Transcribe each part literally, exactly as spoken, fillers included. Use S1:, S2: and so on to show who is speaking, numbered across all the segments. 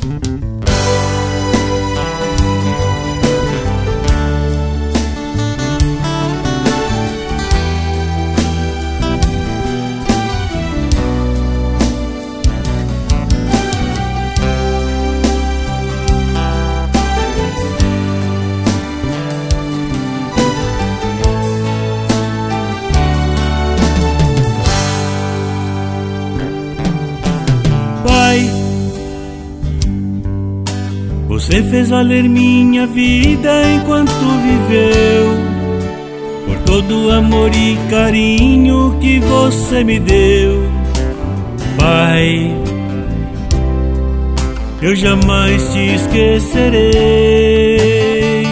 S1: Você fez valer minha vida enquanto viveu, por todo o amor e carinho que você me deu. Pai, eu jamais te esquecerei.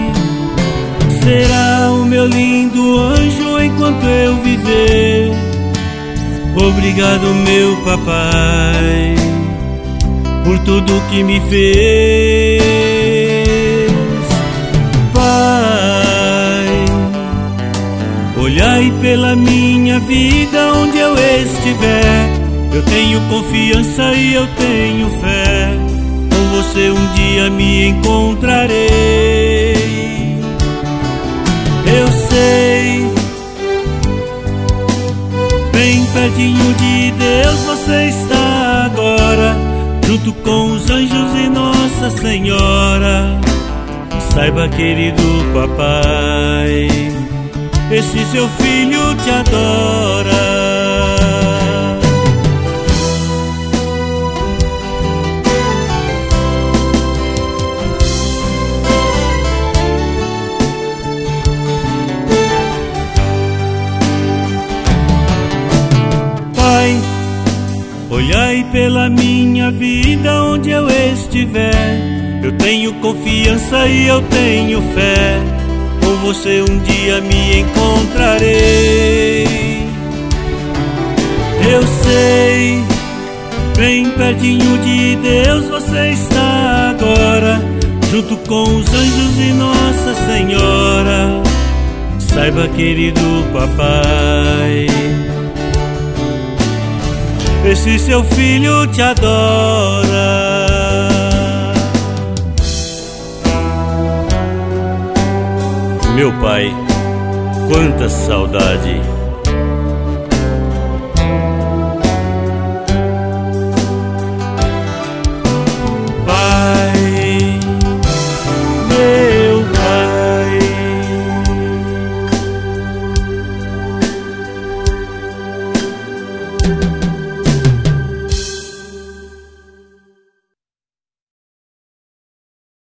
S1: Será o meu lindo anjo enquanto eu viver. Obrigado, meu papai, por tudo que me fez. Pai, olhai pela minha vida onde eu estiver. Eu tenho confiança e eu tenho fé. Com você um dia me encontrarei. Eu sei, bem pertinho de Deus você está agora, junto com os anjos e Nossa Senhora. Saiba, querido papai, esse seu filho te adora. Pai, olhai pela minha vida onde eu estiver. Eu tenho confiança e eu tenho fé. Com você um dia me encontrarei. Eu sei, bem pertinho de Deus você está agora, junto com os anjos e Nossa Senhora. Saiba, querido papai, esse seu filho te adora. Meu pai, quanta saudade.